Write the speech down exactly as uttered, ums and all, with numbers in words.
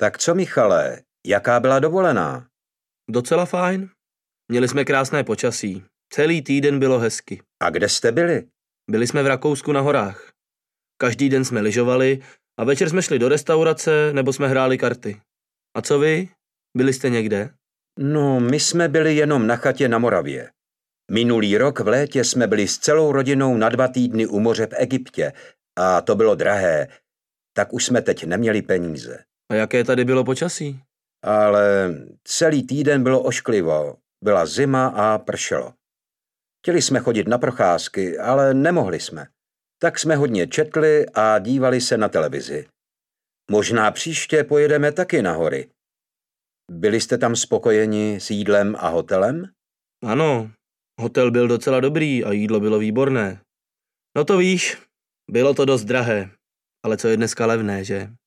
Tak co, Michale, jaká byla dovolená? Docela fajn. Měli jsme krásné počasí. Celý týden bylo hezky. A kde jste byli? Byli jsme v Rakousku na horách. Každý den jsme lyžovali a večer jsme šli do restaurace nebo jsme hráli karty. A co vy? Byli jste někde? No, my jsme byli jenom na chatě na Moravě. Minulý rok v létě jsme byli s celou rodinou na dva týdny u moře v Egyptě a to bylo drahé, tak už jsme teď neměli peníze. A jaké tady bylo počasí? Ale celý týden bylo ošklivo, byla zima a pršelo. Chtěli jsme chodit na procházky, ale nemohli jsme. Tak jsme hodně četli a dívali se na televizi. Možná příště pojedeme taky na hory. Byli jste tam spokojeni s jídlem a hotelem? Ano, hotel byl docela dobrý a jídlo bylo výborné. No to víš, bylo to dost drahé, ale co je dneska levné, že?